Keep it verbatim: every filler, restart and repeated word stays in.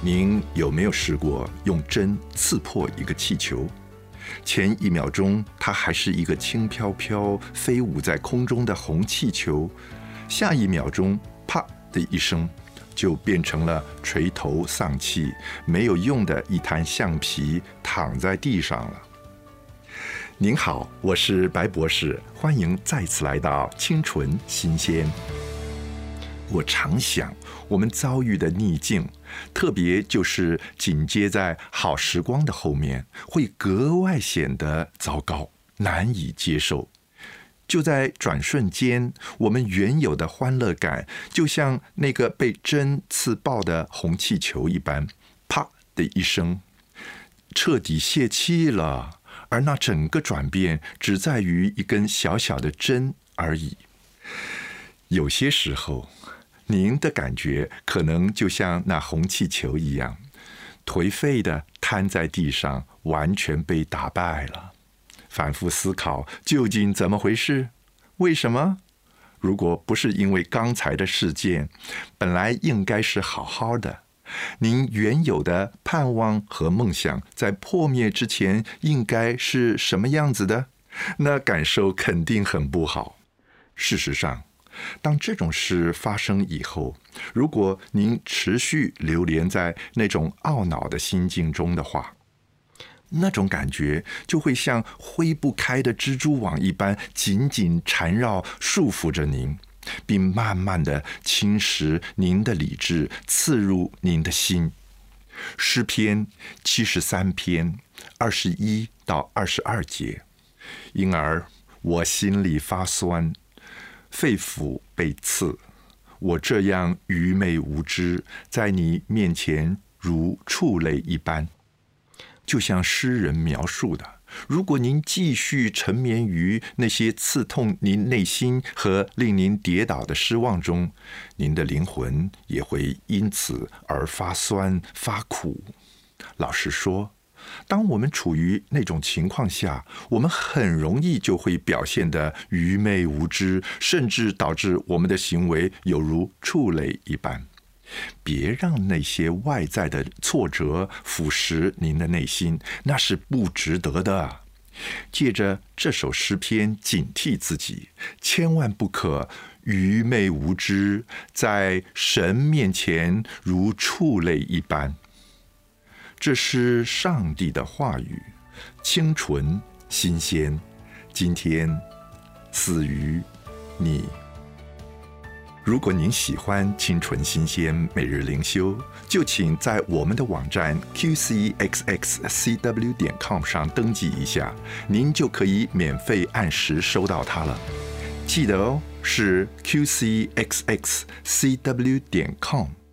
您有没有试过用针刺破一个气球？前一秒钟它还是一个轻飘飘飞舞在空中的红气球，下一秒钟啪的一声就变成了垂头丧气没有用的一滩橡皮躺在地上了。您好，我是白博士，欢迎再次来到清纯新鲜。我常想，我们遭遇的逆境，特别就是紧接在好时光的后面，会格外显得糟糕，难以接受。就在转瞬间，我们原有的欢乐感，就像那个被针刺爆的红气球一般，啪的一声，彻底泄气了。而那整个转变，只在于一根小小的针而已。有些时候，您的感觉可能就像那红气球一样，颓废地瘫在地上，完全被打败了。反复思考，究竟怎么回事？为什么？如果不是因为刚才的事件，本来应该是好好的，您原有的盼望和梦想在破灭之前应该是什么样子的？那感受肯定很不好。事实上，当这种事发生以后，如果您持续流连在那种懊恼的心境中的话，那种感觉就会像挥不开的蜘蛛网一般紧紧缠绕束缚着您，并慢慢地侵蚀您的理智，刺入您的心。诗篇七十三篇二十一到二十二节，因而我心里发酸，肺腑被刺，我这样愚昧无知，在你面前如畜类一般。就像诗人描述的，如果您继续沉湎于那些刺痛您内心和令您跌倒的失望中，您的灵魂也会因此而发酸发苦。老实说，当我们处于那种情况下，我们很容易就会表现得愚昧无知，甚至导致我们的行为有如畜类一般。别让那些外在的挫折腐蚀您的内心，那是不值得的。借着这首诗篇警惕自己，千万不可愚昧无知，在神面前如畜类一般。这是上帝的话语，清纯新鲜，今天赐予你。如果您喜欢清纯新鲜每日灵修，就请在我们的网站 q c x x c w 点 com 上登记一下，您就可以免费按时收到它了。记得哦，是 q c x x c w 点 com。